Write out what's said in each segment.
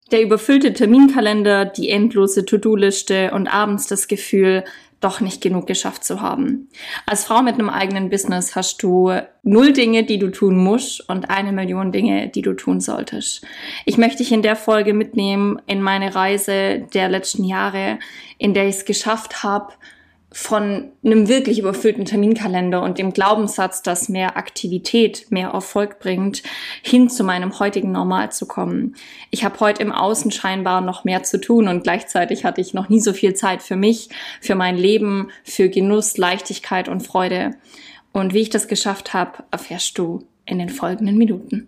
Der überfüllte Terminkalender, die endlose To-Do-Liste und abends das Gefühl, doch nicht genug geschafft zu haben. Als Frau mit einem eigenen Business hast du 0 Dinge, die du tun musst und 1 Million Dinge, die du tun solltest. Ich möchte dich in der Folge mitnehmen in meine Reise der letzten Jahre, in der ich es geschafft habe, von einem wirklich überfüllten Terminkalender und dem Glaubenssatz, dass mehr Aktivität mehr Erfolg bringt, hin zu meinem heutigen Normal zu kommen. Ich habe heute im Außen scheinbar noch mehr zu tun und gleichzeitig hatte ich noch nie so viel Zeit für mich, für mein Leben, für Genuss, Leichtigkeit und Freude. Und wie ich das geschafft habe, erfährst du in den folgenden Minuten.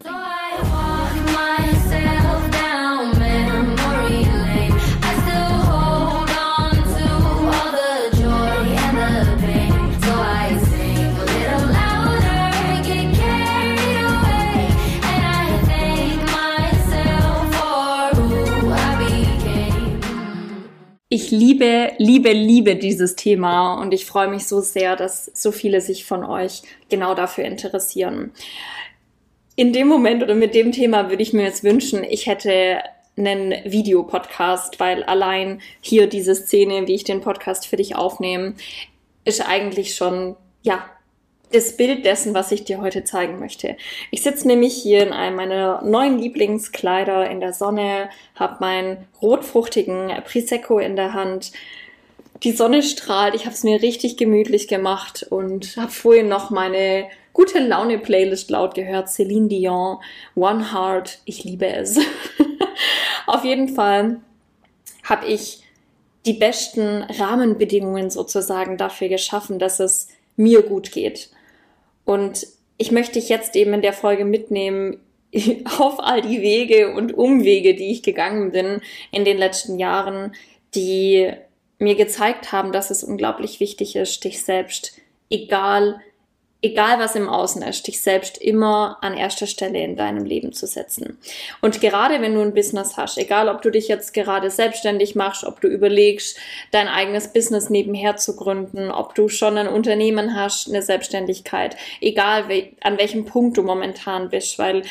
Ich liebe dieses Thema und ich freue mich so sehr, dass so viele sich von euch genau dafür interessieren. In dem Moment oder mit dem Thema würde ich mir jetzt wünschen, ich hätte einen Videopodcast, weil allein hier diese Szene, wie ich den Podcast für dich aufnehme, ist eigentlich schon, das Bild dessen, was ich dir heute zeigen möchte. Ich sitze nämlich hier in einem meiner neuen Lieblingskleider in der Sonne, habe meinen rotfruchtigen Prosecco in der Hand. Die Sonne strahlt, ich habe es mir richtig gemütlich gemacht und habe vorhin noch meine gute Laune-Playlist laut gehört. Celine Dion, One Heart, ich liebe es. Auf jeden Fall habe ich die besten Rahmenbedingungen sozusagen dafür geschaffen, dass es mir gut geht. Und ich möchte dich jetzt eben in der Folge mitnehmen auf all die Wege und Umwege, die ich gegangen bin in den letzten Jahren, die mir gezeigt haben, dass es unglaublich wichtig ist, dich selbst, egal was im Außen ist, dich selbst immer an erster Stelle in deinem Leben zu setzen. Und gerade wenn du ein Business hast, egal ob du dich jetzt gerade selbstständig machst, ob du überlegst, dein eigenes Business nebenher zu gründen, ob du schon ein Unternehmen hast, eine Selbstständigkeit, egal an welchem Punkt du momentan bist, weil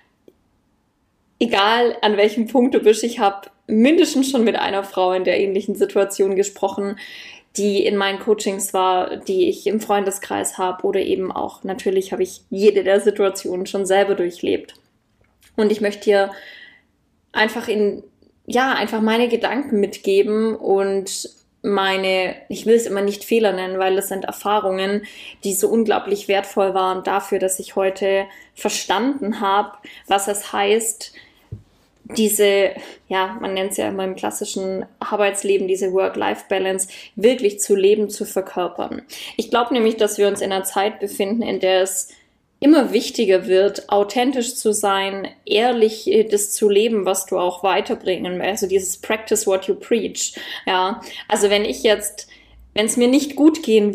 egal an welchem Punkt du bist, ich habe mindestens schon mit einer Frau in der ähnlichen Situation gesprochen, die in meinen Coachings war, die ich im Freundeskreis habe oder eben auch, natürlich habe ich jede der Situationen schon selber durchlebt. Und ich möchte dir einfach meine Gedanken mitgeben und ich will es immer nicht Fehler nennen, weil es sind Erfahrungen, die so unglaublich wertvoll waren dafür, dass ich heute verstanden habe, was es heißt, man nennt es ja immer im klassischen Arbeitsleben, diese Work-Life-Balance wirklich zu leben, zu verkörpern. Ich glaube nämlich, dass wir uns in einer Zeit befinden, in der es immer wichtiger wird, authentisch zu sein, ehrlich das zu leben, was du auch weiterbringen willst. Also dieses Practice what you preach. Ja, also wenn es mir nicht gut gehen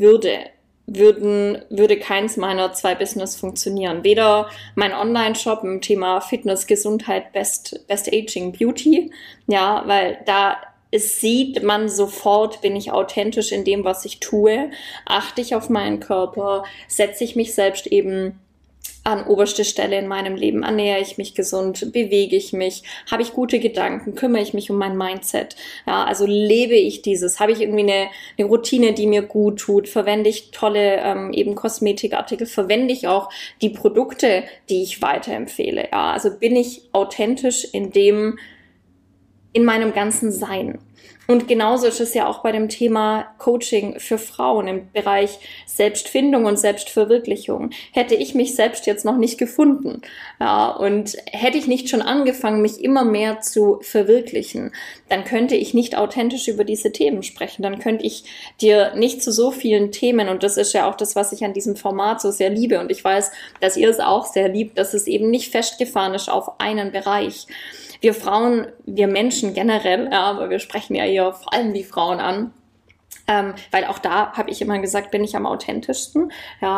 würde keins meiner 2 Business funktionieren. Weder mein Online-Shop im Thema Fitness, Gesundheit, Best Aging, Beauty, weil da sieht man sofort, bin ich authentisch in dem, was ich tue, achte ich auf meinen Körper, setze ich mich selbst eben an oberste Stelle in meinem Leben, ernähre ich mich gesund, bewege ich mich, habe ich gute Gedanken, kümmere ich mich um mein Mindset, also lebe ich dieses, habe ich irgendwie eine Routine, die mir gut tut, verwende ich tolle eben Kosmetikartikel, verwende ich auch die Produkte, die ich weiterempfehle, also bin ich authentisch in meinem ganzen Sein. Und genauso ist es ja auch bei dem Thema Coaching für Frauen im Bereich Selbstfindung und Selbstverwirklichung. Hätte ich mich selbst jetzt noch nicht gefunden, und hätte ich nicht schon angefangen, mich immer mehr zu verwirklichen, dann könnte ich nicht authentisch über diese Themen sprechen. Dann könnte ich dir nicht zu so vielen Themen, und das ist ja auch das, was ich an diesem Format so sehr liebe, und ich weiß, dass ihr es auch sehr liebt, dass es eben nicht festgefahren ist auf einen Bereich. Wir Frauen, wir Menschen generell, aber wir sprechen ja hier vor allem die Frauen an, weil auch da habe ich immer gesagt, bin ich am authentischsten,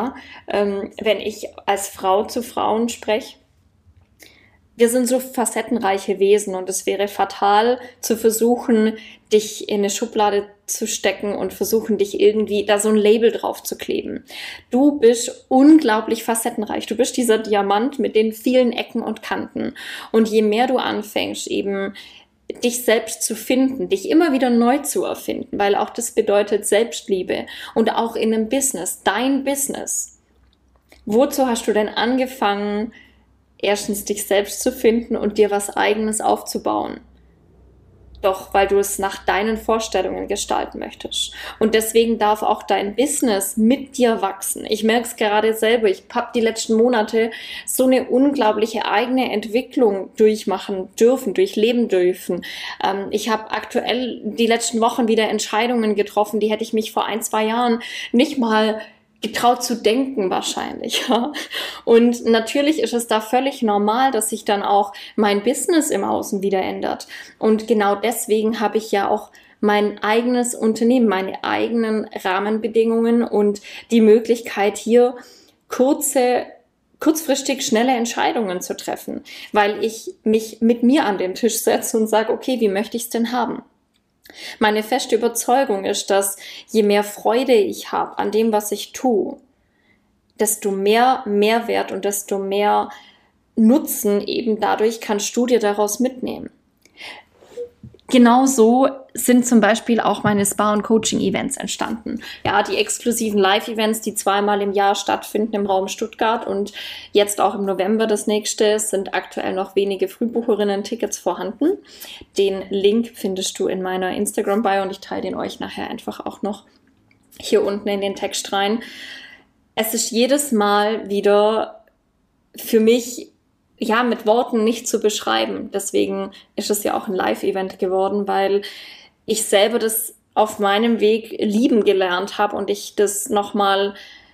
wenn ich als Frau zu Frauen spreche. Wir sind so facettenreiche Wesen und es wäre fatal zu versuchen, dich in eine Schublade zu stecken und versuchen, dich irgendwie da so ein Label drauf zu kleben. Du bist unglaublich facettenreich. Du bist dieser Diamant mit den vielen Ecken und Kanten. Und je mehr du anfängst, eben dich selbst zu finden, dich immer wieder neu zu erfinden, weil auch das bedeutet Selbstliebe und auch in einem Business, dein Business. Wozu hast du denn angefangen, erstens dich selbst zu finden und dir was Eigenes aufzubauen? Doch weil du es nach deinen Vorstellungen gestalten möchtest. Und deswegen darf auch dein Business mit dir wachsen. Ich merke es gerade selber. Ich habe die letzten Monate so eine unglaubliche eigene Entwicklung durchmachen dürfen, durchleben dürfen. Ich habe aktuell die letzten Wochen wieder Entscheidungen getroffen, die hätte ich mich vor 1-2 Jahren nicht mal getraut zu denken wahrscheinlich. Ja. Und natürlich ist es da völlig normal, dass sich dann auch mein Business im Außen wieder ändert. Und genau deswegen habe ich ja auch mein eigenes Unternehmen, meine eigenen Rahmenbedingungen und die Möglichkeit hier kurzfristig schnelle Entscheidungen zu treffen, weil ich mich mit mir an den Tisch setze und sage, okay, wie möchte ich es denn haben? Meine feste Überzeugung ist, dass je mehr Freude ich habe an dem, was ich tue, desto mehr Mehrwert und desto mehr Nutzen eben dadurch kannst du dir daraus mitnehmen. Genauso sind zum Beispiel auch meine Spa- und Coaching-Events entstanden. Ja, die exklusiven Live-Events, die 2-mal im Jahr stattfinden im Raum Stuttgart und jetzt auch im November das nächste, sind aktuell noch wenige Frühbucherinnen-Tickets vorhanden. Den Link findest du in meiner Instagram-Bio und ich teile den euch nachher einfach auch noch hier unten in den Text rein. Es ist jedes Mal wieder für mich mit Worten nicht zu beschreiben. Deswegen ist es ja auch ein Live-Event geworden, weil ich selber das auf meinem Weg lieben gelernt habe und ich das nochmal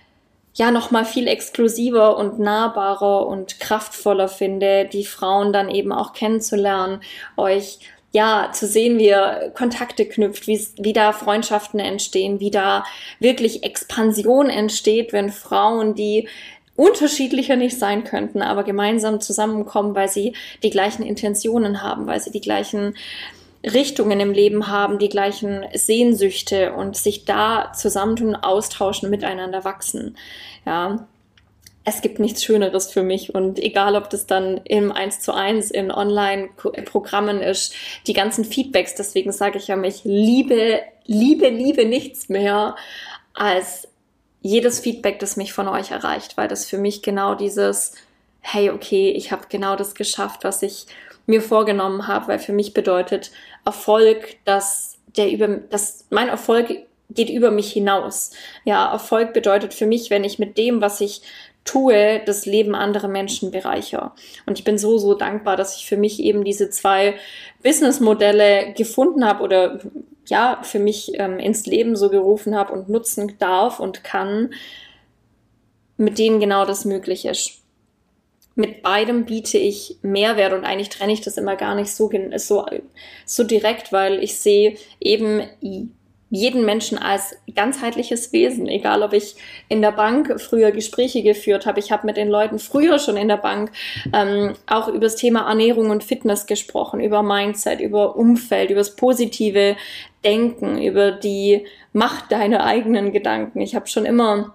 viel exklusiver und nahbarer und kraftvoller finde, die Frauen dann eben auch kennenzulernen, euch zu sehen, wie ihr Kontakte knüpft, wie da Freundschaften entstehen, wie da wirklich Expansion entsteht, wenn Frauen, die unterschiedlicher nicht sein könnten, aber gemeinsam zusammenkommen, weil sie die gleichen Intentionen haben, weil sie die gleichen Richtungen im Leben haben, die gleichen Sehnsüchte und sich da zusammentun, austauschen, miteinander wachsen. Ja, es gibt nichts Schöneres für mich und egal, ob das dann im 1:1 in Online-Programmen ist, die ganzen Feedbacks, deswegen sage ich ja, ich liebe nichts mehr als jedes Feedback, das mich von euch erreicht, weil das für mich genau dieses, hey, okay, ich habe genau das geschafft, was ich mir vorgenommen habe, weil für mich bedeutet Erfolg, dass mein Erfolg geht über mich hinaus. Ja, Erfolg bedeutet für mich, wenn ich mit dem, was ich tue, das Leben anderer Menschen bereichere. Und ich bin so dankbar, dass ich für mich eben diese 2 Businessmodelle gefunden habe oder für mich ins Leben so gerufen habe und nutzen darf und kann, mit denen genau das möglich ist. Mit beidem biete ich Mehrwert und eigentlich trenne ich das immer gar nicht so direkt, weil ich sehe eben jeden Menschen als ganzheitliches Wesen, egal ob ich in der Bank früher Gespräche geführt habe, ich habe mit den Leuten früher schon in der Bank auch über das Thema Ernährung und Fitness gesprochen, über Mindset, über Umfeld, über das positive Denken, über die Macht deiner eigenen Gedanken. Ich habe schon immer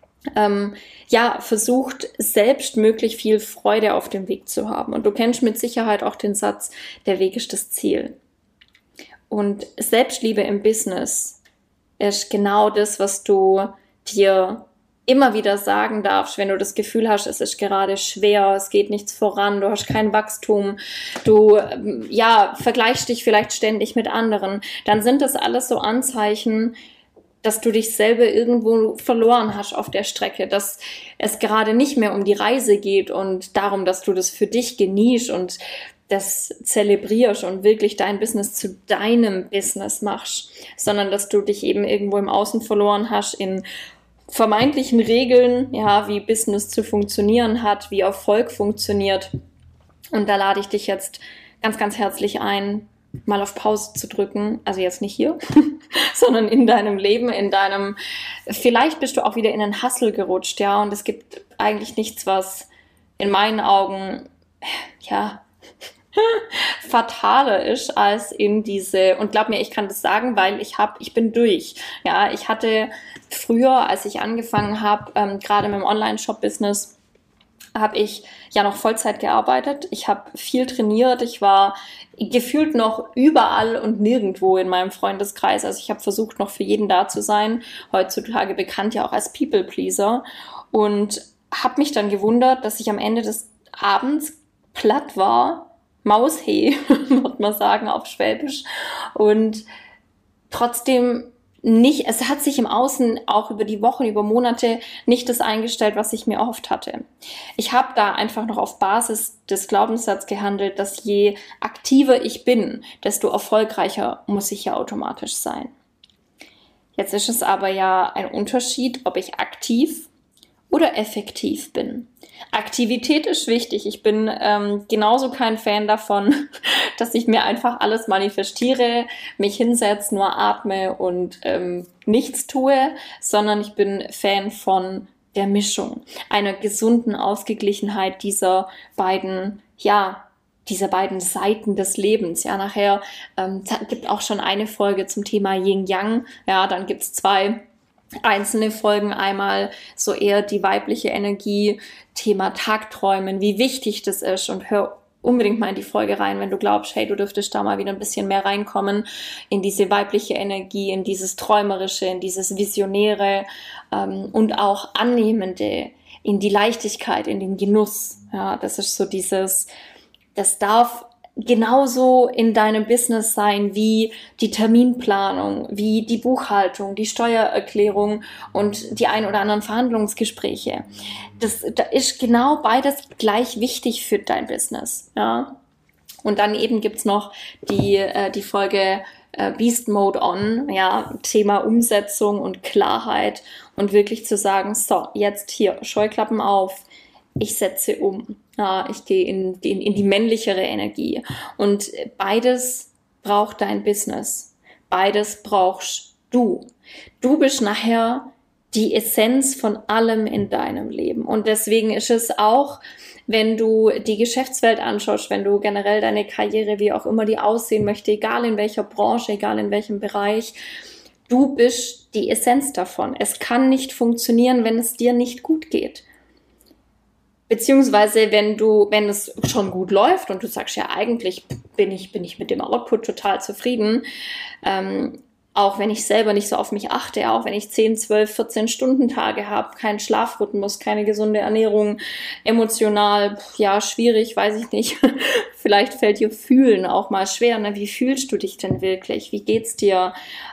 versucht, selbst möglich viel Freude auf dem Weg zu haben. Und du kennst mit Sicherheit auch den Satz, der Weg ist das Ziel. Und Selbstliebe im Business ist genau das, was du dir immer wieder sagen darfst, wenn du das Gefühl hast, es ist gerade schwer, es geht nichts voran, du hast kein Wachstum, du vergleichst dich vielleicht ständig mit anderen, dann sind das alles so Anzeichen, dass du dich selber irgendwo verloren hast auf der Strecke, dass es gerade nicht mehr um die Reise geht und darum, dass du das für dich genießt und das zelebrierst und wirklich dein Business zu deinem Business machst, sondern dass du dich eben irgendwo im Außen verloren hast in vermeintlichen Regeln, wie Business zu funktionieren hat, wie Erfolg funktioniert. Und da lade ich dich jetzt ganz, ganz herzlich ein, mal auf Pause zu drücken, also jetzt nicht hier, sondern in deinem Leben, vielleicht bist du auch wieder in den Hustle gerutscht, und es gibt eigentlich nichts, was in meinen Augen, fataler ist als in diese, und glaub mir, ich kann das sagen, weil ich bin durch. Ja, ich hatte früher, als ich angefangen habe, gerade mit dem Online-Shop-Business, habe ich ja noch Vollzeit gearbeitet. Ich habe viel trainiert. Ich war gefühlt noch überall und nirgendwo in meinem Freundeskreis. Also ich habe versucht, noch für jeden da zu sein. Heutzutage bekannt ja auch als People Pleaser. Und habe mich dann gewundert, dass ich am Ende des Abends platt war. Maushee, würde man sagen, auf Schwäbisch. Und trotzdem nicht, es hat sich im Außen auch über die Wochen, über Monate nicht das eingestellt, was ich mir erhofft hatte. Ich habe da einfach noch auf Basis des Glaubenssatzes gehandelt, dass je aktiver ich bin, desto erfolgreicher muss ich ja automatisch sein. Jetzt ist es aber ja ein Unterschied, ob ich aktiv oder effektiv bin. Aktivität ist wichtig. Ich bin genauso kein Fan davon, dass ich mir einfach alles manifestiere, mich hinsetze, nur atme und nichts tue, sondern ich bin Fan von der Mischung, einer gesunden Ausgeglichenheit dieser beiden Seiten des Lebens. Ja, nachher gibt auch schon eine Folge zum Thema Yin-Yang. Ja, dann gibt's 2 einzelne Folgen, einmal so eher die weibliche Energie, Thema Tagträumen, wie wichtig das ist, und hör unbedingt mal in die Folge rein, wenn du glaubst, hey, du dürftest da mal wieder ein bisschen mehr reinkommen in diese weibliche Energie, in dieses Träumerische, in dieses Visionäre und auch Annehmende, in die Leichtigkeit, in den Genuss. Ja, das ist so das darf genauso in deinem Business sein wie die Terminplanung, wie die Buchhaltung, die Steuererklärung und die ein oder anderen Verhandlungsgespräche. Da ist genau beides gleich wichtig für dein Business. Ja? Und dann eben gibt's noch die Folge Beast Mode On, ja, Thema Umsetzung und Klarheit und wirklich zu sagen, so, jetzt hier, Scheuklappen auf, ich setze um. Ja, ich gehe in die männlichere Energie. Und beides braucht dein Business. Beides brauchst du. Du bist nachher die Essenz von allem in deinem Leben. Und deswegen ist es auch, wenn du die Geschäftswelt anschaust, wenn du generell deine Karriere, wie auch immer die aussehen möchte, egal in welcher Branche, egal in welchem Bereich, du bist die Essenz davon. Es kann nicht funktionieren, wenn es dir nicht gut geht. Beziehungsweise wenn es schon gut läuft und du sagst, ja, eigentlich bin ich mit dem Output total zufrieden, auch wenn ich selber nicht so auf mich achte, auch wenn ich 10, 12, 14 Stunden Tage habe, keinen Schlafrhythmus, keine gesunde Ernährung, emotional, ja, schwierig, weiß ich nicht. Vielleicht fällt dir Fühlen auch mal schwer. Ne? Wie fühlst du dich denn wirklich? Wie geht's dir?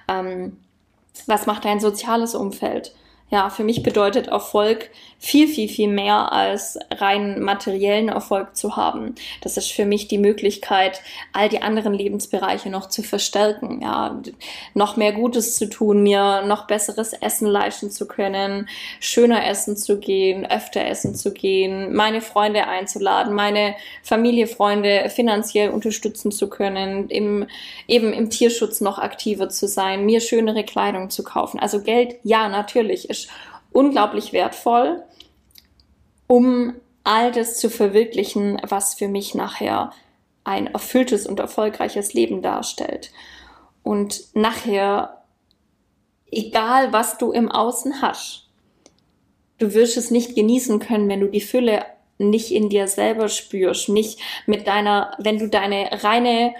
Was macht dein soziales Umfeld? Ja, für mich bedeutet Erfolg viel, viel, viel mehr als rein materiellen Erfolg zu haben. Das ist für mich die Möglichkeit, all die anderen Lebensbereiche noch zu verstärken, ja, noch mehr Gutes zu tun, mir noch besseres Essen leisten zu können, schöner essen zu gehen, öfter essen zu gehen, meine Freunde einzuladen, meine Familie, Freunde finanziell unterstützen zu können, eben im Tierschutz noch aktiver zu sein, mir schönere Kleidung zu kaufen. Also Geld, ja, natürlich, ist unglaublich wertvoll, um all das zu verwirklichen, was für mich nachher ein erfülltes und erfolgreiches Leben darstellt. Und nachher, egal was du im Außen hast, du wirst es nicht genießen können, wenn du die Fülle nicht in dir selber spürst, nicht wenn du deine reine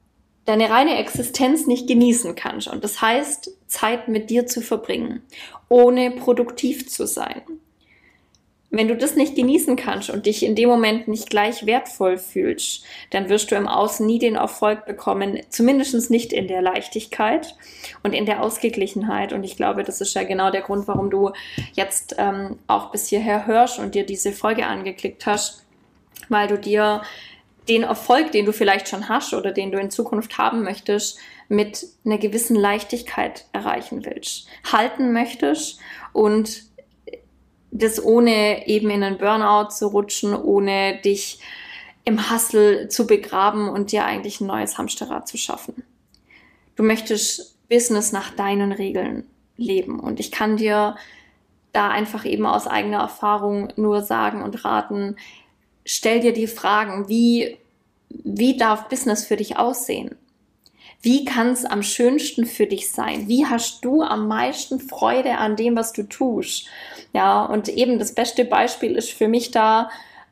Existenz nicht genießen kannst. Und das heißt, Zeit mit dir zu verbringen, ohne produktiv zu sein. Wenn du das nicht genießen kannst und dich in dem Moment nicht gleich wertvoll fühlst, dann wirst du im Außen nie den Erfolg bekommen, zumindest nicht in der Leichtigkeit und in der Ausgeglichenheit. Und ich glaube, das ist ja genau der Grund, warum du jetzt auch bis hierher hörst und dir diese Folge angeklickt hast, weil du dir den Erfolg, den du vielleicht schon hast oder den du in Zukunft haben möchtest, mit einer gewissen Leichtigkeit erreichen willst, halten möchtest und das ohne eben in einen Burnout zu rutschen, ohne dich im Hustle zu begraben und dir eigentlich ein neues Hamsterrad zu schaffen. Du möchtest Business nach deinen Regeln leben und ich kann dir da einfach eben aus eigener Erfahrung nur sagen und raten, stell dir die Fragen, wie darf Business für dich aussehen? Wie kann es am schönsten für dich sein? Wie hast du am meisten Freude an dem, was du tust? Ja, und eben das beste Beispiel ist für mich da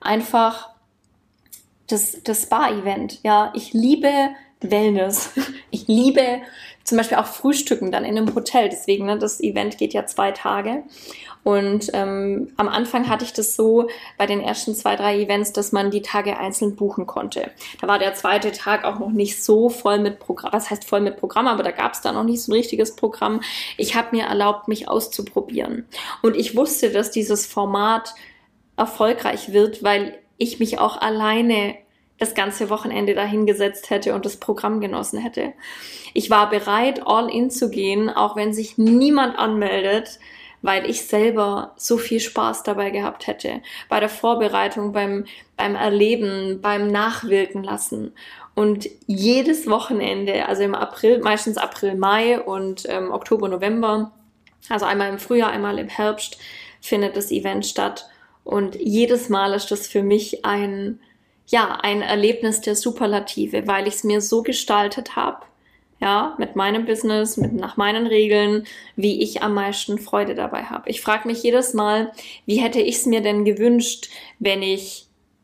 einfach das Spa-Event. Ja, ich liebe Wellness. Ich liebe zum Beispiel auch Frühstücken dann in einem Hotel. Deswegen, ne, das Event geht ja 2 Tage. Und am Anfang hatte ich das so bei den ersten 2, 3 Events, dass man die Tage einzeln buchen konnte. Da war der zweite Tag auch noch nicht so voll mit Programm. Was heißt voll mit Programm? Aber da gab es da noch nicht so ein richtiges Programm. Ich habe mir erlaubt, mich auszuprobieren. Und ich wusste, dass dieses Format erfolgreich wird, weil ich mich auch alleine das ganze Wochenende dahingesetzt hätte und das Programm genossen hätte. Ich war bereit, all in zu gehen, auch wenn sich niemand anmeldet, weil ich selber so viel Spaß dabei gehabt hätte. Bei der Vorbereitung, beim Erleben, beim Nachwirken lassen. Und jedes Wochenende, also im April, meistens April, Mai und Oktober, November, also einmal im Frühjahr, einmal im Herbst, findet das Event statt. Und jedes Mal ist das für mich ein Erlebnis der Superlative, weil ich es mir so gestaltet habe, ja, mit meinem Business, nach meinen Regeln, wie ich am meisten Freude dabei habe. Ich frage mich jedes Mal, wie hätte ich es mir denn gewünscht, wenn ich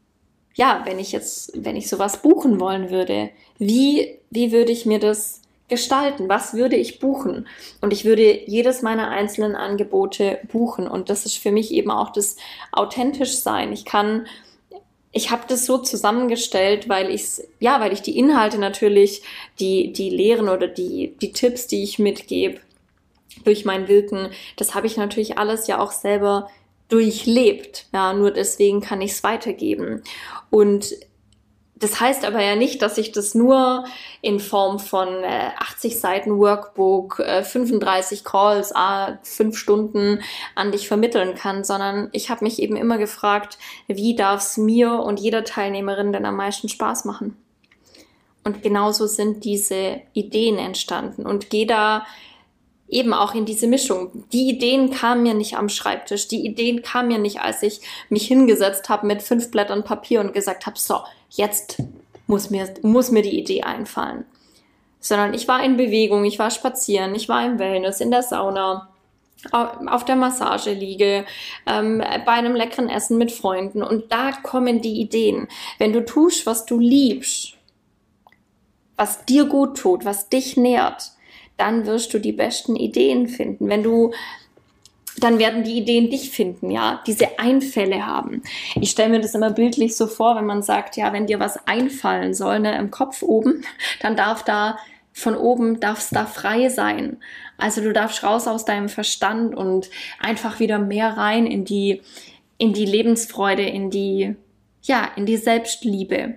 sowas buchen wollen würde? Wie würde ich mir das gestalten? Was würde ich buchen? Und ich würde jedes meiner einzelnen Angebote buchen. Und das ist für mich eben auch das authentisch sein. Ich habe das so zusammengestellt, weil ich die Inhalte natürlich, die Lehren oder die Tipps, die ich mitgebe durch mein Wirken, das habe ich natürlich alles ja auch selber durchlebt. Ja, nur deswegen kann ich es weitergeben. Und das heißt aber ja nicht, dass ich das nur in Form von 80 Seiten Workbook, 35 Calls, 5 Stunden an dich vermitteln kann, sondern ich habe mich eben immer gefragt, wie darf es mir und jeder Teilnehmerin denn am meisten Spaß machen? Und genauso sind diese Ideen entstanden und gehe da eben auch in diese Mischung. Die Ideen kamen mir nicht am Schreibtisch. Die Ideen kamen mir nicht, als ich mich hingesetzt habe mit 5 Blättern Papier und gesagt habe, so, jetzt muss mir die Idee einfallen. Sondern ich war in Bewegung, ich war spazieren, ich war im Wellness, in der Sauna, auf der Massageliege, bei einem leckeren Essen mit Freunden. Und da kommen die Ideen. Wenn du tust, was du liebst, was dir gut tut, was dich nährt, dann wirst du die besten Ideen finden. Dann werden die Ideen dich finden, ja, diese Einfälle haben. Ich stelle mir das immer bildlich so vor, wenn man sagt, ja, wenn dir was einfallen soll, ne, im Kopf oben, dann darf da frei sein. Also du darfst raus aus deinem Verstand und einfach wieder mehr rein in die Lebensfreude, in die Selbstliebe,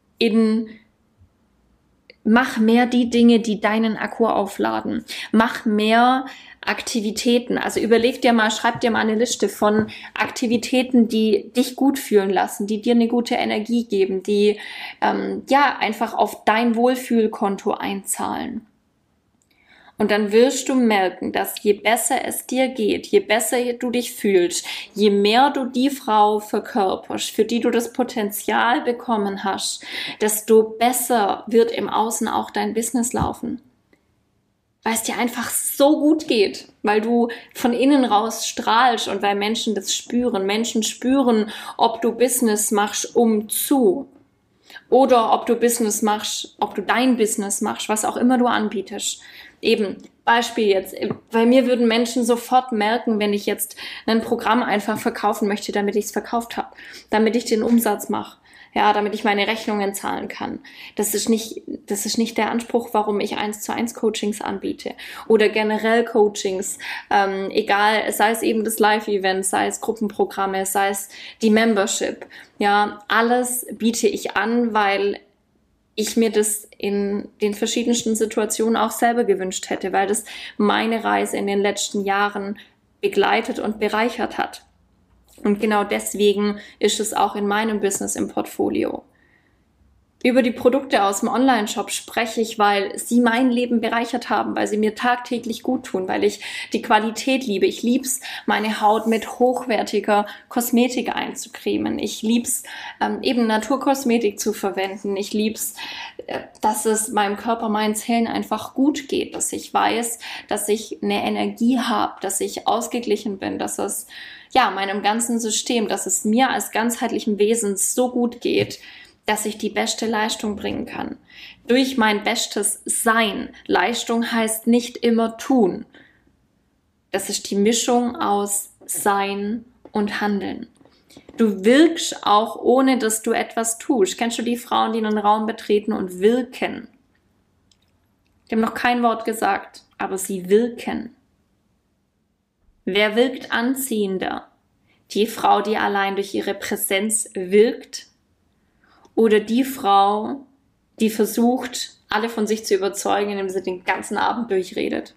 mach mehr die Dinge, die deinen Akku aufladen. Mach mehr Aktivitäten. Also schreib dir mal eine Liste von Aktivitäten, die dich gut fühlen lassen, die dir eine gute Energie geben, die einfach auf dein Wohlfühlkonto einzahlen. Und dann wirst du merken, dass je besser es dir geht, je besser du dich fühlst, je mehr du die Frau verkörperst, für die du das Potenzial bekommen hast, desto besser wird im Außen auch dein Business laufen. Weil es dir einfach so gut geht, weil du von innen raus strahlst und weil Menschen das spüren. Menschen spüren, ob du Business machst, oder ob du dein Business machst, was auch immer du anbietest. Eben, Beispiel jetzt, bei mir würden Menschen sofort merken, wenn ich jetzt ein Programm einfach verkaufen möchte, damit ich es verkauft habe, damit ich den Umsatz mache, ja, damit ich meine Rechnungen zahlen kann. Das ist nicht der Anspruch, warum ich 1:1 Coachings anbiete oder generell Coachings, egal, sei es eben das Live-Event, sei es Gruppenprogramme, sei es die Membership, ja, alles biete ich an, weil ich mir das in den verschiedensten Situationen auch selber gewünscht hätte, weil das meine Reise in den letzten Jahren begleitet und bereichert hat. Und genau deswegen ist es auch in meinem Business im Portfolio. Über die Produkte aus dem Online-Shop spreche ich, weil sie mein Leben bereichert haben, weil sie mir tagtäglich gut tun, weil ich die Qualität liebe. Ich lieb's, meine Haut mit hochwertiger Kosmetik einzucremen. Ich lieb's, eben Naturkosmetik zu verwenden. Ich lieb's, dass es meinem Körper, meinen Zellen einfach gut geht, dass ich weiß, dass ich eine Energie habe, dass ich ausgeglichen bin, dass es meinem ganzen System, dass es mir als ganzheitlichem Wesen so gut geht, dass ich die beste Leistung bringen kann. Durch mein bestes Sein. Leistung heißt nicht immer tun. Das ist die Mischung aus Sein und Handeln. Du wirkst auch, ohne dass du etwas tust. Kennst du die Frauen, die einen Raum betreten und wirken? Die haben noch kein Wort gesagt, aber sie wirken. Wer wirkt anziehender? Die Frau, die allein durch ihre Präsenz wirkt? Oder die Frau, die versucht, alle von sich zu überzeugen, indem sie den ganzen Abend durchredet?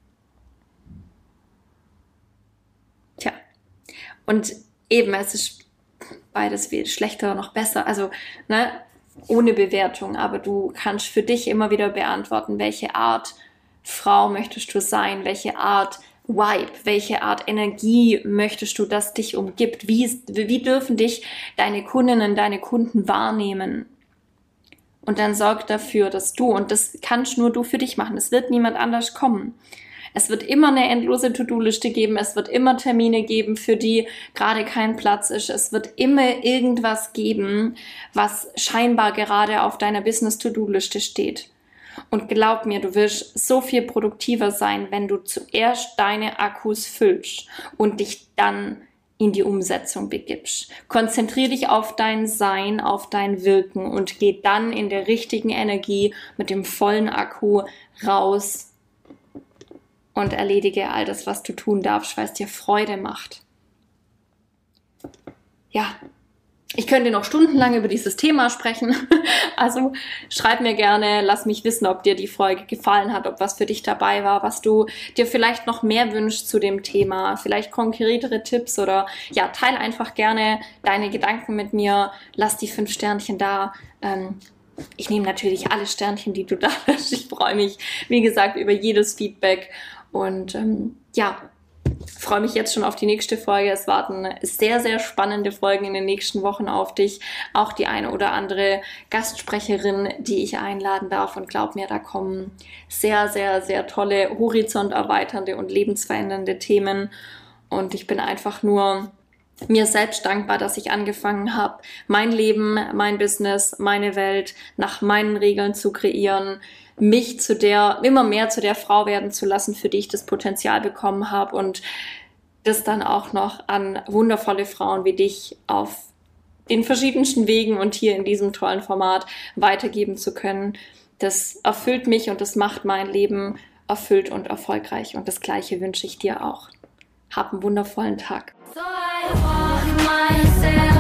Tja, und eben, es ist beides weder schlechter noch besser, also ohne Bewertung, aber du kannst für dich immer wieder beantworten, welche Art Frau möchtest du sein, welche Art Vibe, welche Art Energie möchtest du, dass dich umgibt, wie dürfen dich deine Kundinnen, deine Kunden wahrnehmen? Und dann sorg dafür, dass du, und das kannst nur du für dich machen, es wird niemand anders kommen. Es wird immer eine endlose To-Do-Liste geben, es wird immer Termine geben, für die gerade kein Platz ist, es wird immer irgendwas geben, was scheinbar gerade auf deiner Business-To-Do-Liste steht. Und glaub mir, du wirst so viel produktiver sein, wenn du zuerst deine Akkus füllst und dich dann in die Umsetzung begibst. Konzentriere dich auf dein Sein, auf dein Wirken und geh dann in der richtigen Energie mit dem vollen Akku raus und erledige all das, was du tun darfst, weil es dir Freude macht. Ja, ich könnte noch stundenlang über dieses Thema sprechen. Also schreib mir gerne, lass mich wissen, ob dir die Folge gefallen hat, ob was für dich dabei war, was du dir vielleicht noch mehr wünschst zu dem Thema, vielleicht konkretere Tipps oder ja, teile einfach gerne deine Gedanken mit mir, lass die 5 Sternchen da. Ich nehme natürlich alle Sternchen, die du da hast. Ich freue mich, wie gesagt, über jedes Feedback und freue mich jetzt schon auf die nächste Folge. Es warten sehr, sehr spannende Folgen in den nächsten Wochen auf dich. Auch die eine oder andere Gastsprecherin, die ich einladen darf. Und glaub mir, da kommen sehr, sehr, sehr tolle, horizonterweiternde und lebensverändernde Themen. Und ich bin einfach nur mir selbst dankbar, dass ich angefangen habe, mein Leben, mein Business, meine Welt nach meinen Regeln zu kreieren, mich immer mehr zu der Frau werden zu lassen, für die ich das Potenzial bekommen habe und das dann auch noch an wundervolle Frauen wie dich auf den verschiedensten Wegen und hier in diesem tollen Format weitergeben zu können. Das erfüllt mich und das macht mein Leben erfüllt und erfolgreich und das Gleiche wünsche ich dir auch. Hab einen wundervollen Tag. So I walk myself